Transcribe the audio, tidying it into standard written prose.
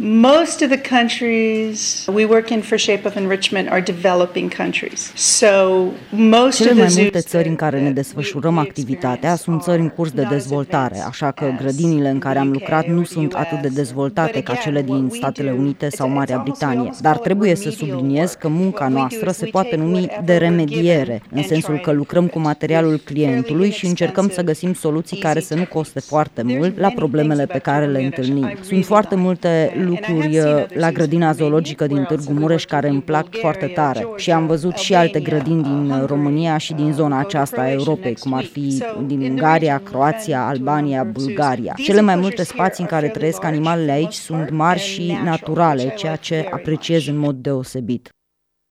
Most of the countries we work in for Shape of Enrichment are developing countries. So most Cele of mai the multe țări în care ne desfășurăm activitatea sunt țări în curs de dezvoltare, așa că grădinile în care am lucrat nu sunt atât de dezvoltate ca cele din Statele Unite sau Marea Britanie. Dar trebuie să subliniez că munca noastră se poate numi de remediere, în sensul că lucrăm cu materialul clientului și încercăm să găsim soluții care să nu coste foarte mult la problemele pe care le întâlnim. Sunt foarte multe lucruri la grădina zoologică din Târgu Mureș care îmi plac foarte tare și am văzut și alte grădini din România și din zona aceasta a Europei, cum ar fi din Ungaria, Croația, Albania, Bulgaria. Cele mai multe spații în care trăiesc animalele aici sunt mari și naturale, ceea ce apreciez în mod deosebit.